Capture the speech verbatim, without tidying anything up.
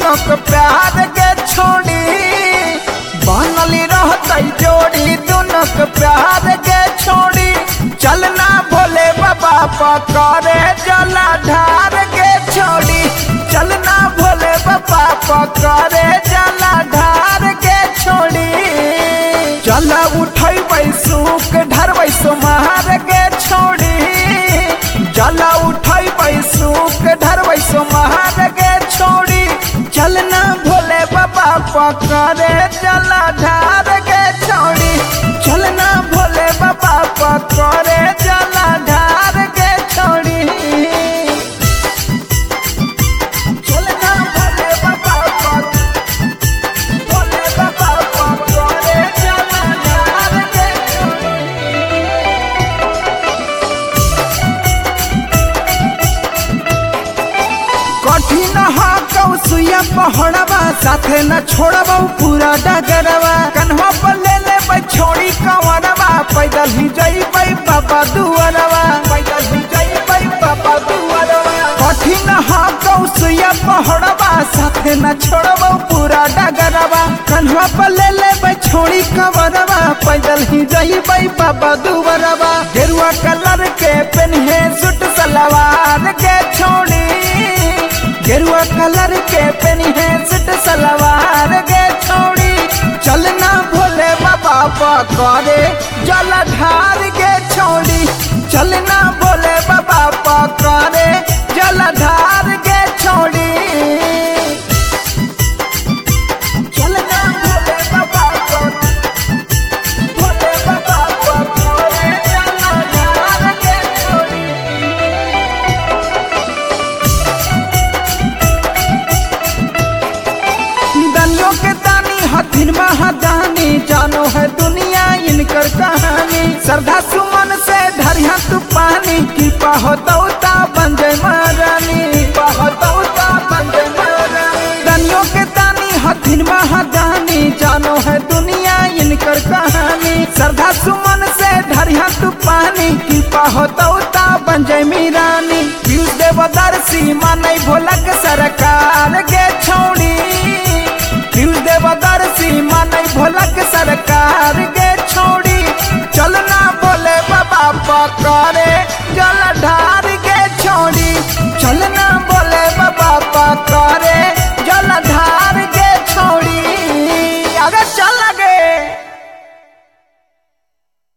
दोनों को प्यार के छोड़ी बनली रहते जोड़ी दोनों को प्यार के छोड़ी चलना भोले बाबा पकड़े जला ढार के छोड़ी चलना भोले बाबा पकड़े जला ढार के छोड़ी चला उठै सुख ढरबै सोमार के छोड़ी जला उठै सुख ढरबै सोमार के छोड़ी चलना भोले बाबा पकड़े जला ढार के छोड़ी चलना भोले बाबा पकड़े जला ढार के छोड़ी चलना भोले बाबा भोले बाबा पकड़े जला ढार के कठिन हा कौसुया पहड़वा साथे न छोड़बौ पूरा डगरवा कन्हा पर ले ले छोड़ी कंवरवा पैदल ही जइबै बाबा दुआरवा पैदल ही जइबै बाबा दुआरवा कठिन हा कौसुया पहड़वा साथे न छोड़बौ पूरा डगरवा कन्हा पर ले ले छोड़ी कंवरवा पैदल ही जइबै बाबा दुआरवा गेरुआ कलर के पेन्हे सूट सलवार के छोड़ी गेरुआ कलर के पेन्हे सूट सलवार के छोड़ी चलना भोले बाबा पकड़े जल ढार के छोड़ी चलना भोले बाबा पकड़े जल ढार के छोड़ी चलना भोले बाबा भोले बाबा पकड़े जल ढार के छोड़ी दानियों के दानी हथिन महादानी जानो है दुनिया इनकर कहानी श्रद्धा सुमन से ढरिया तू पानी की पहुँचता बन जाए महारानी पहुँचता बन जाए महारानी दानियों के दानी हथिन महादानी जानो है दुनिया इनकर कहानी श्रद्धा सुमन से ढरिया तू पानी की पहुँचता बन जाए मीरानी पीयूष देवदर्शी मानै भोलक सरकार के छोड़ी पीयूष देवदर्शी मानै भोलक